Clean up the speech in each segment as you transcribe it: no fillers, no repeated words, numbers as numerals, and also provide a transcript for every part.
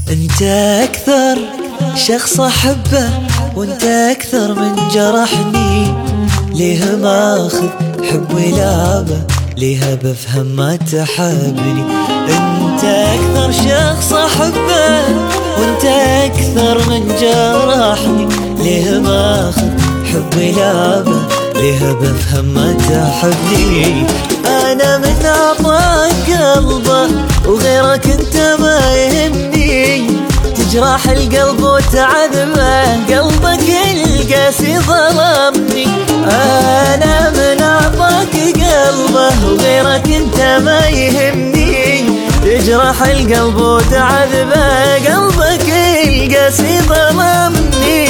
انت اكثر شخص احبه، وانت اكثر من جرحني. ليه ماخذ حب ولابه، ليه بفهم ما تحبني. انت اكثر شخص احبه، وانت اكثر من جرحني. ليه ماخذ حب ولابه، ليه بفهم ما تحبني. انا من اعطاك قلبه، وغيرك انت ما يهمني. تجرح القلب وتعذبه، قلبك القاسي ظلمني. انا من اعطاك قلبه، وغيرك انت ما يهمني. تجرح القلب وتعذبه، قلبك القاسي ظلمني.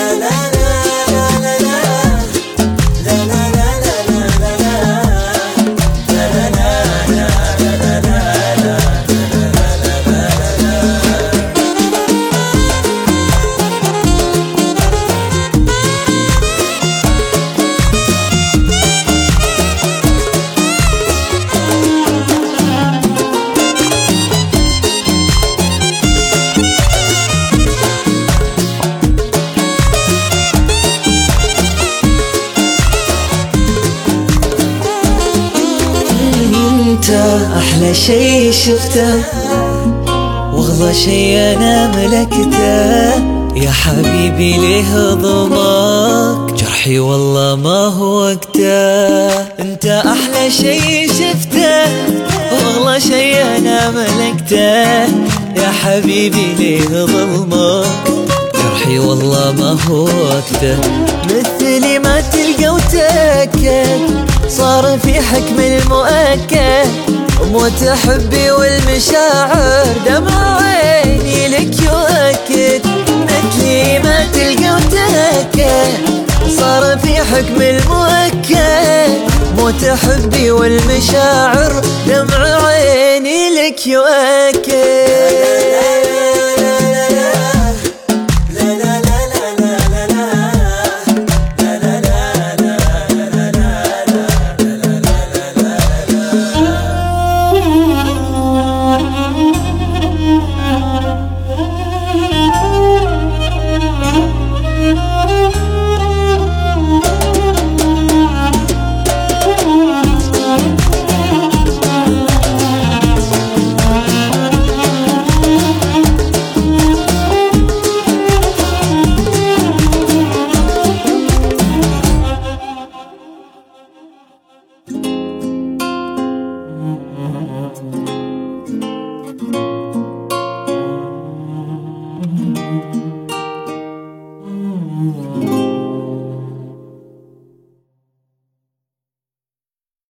انت احلى شي شفته، واغلى شي انا ملكته. يا حبيبي ليه ظلمك جرحي، والله ما هو وقته. انت احلى شي شفته، واغلى شي انا ملكته. يا حبيبي ليه ظلمك جرحي، والله ما هو وقته. مثلي ما تلقى وتاكد، صار في حكم المؤكد. موت حبي والمشاعر، دمع عيني لك يؤكد. مثلي ما تلقى وتاكد، صار في حكم المؤكد. موت حبي والمشاعر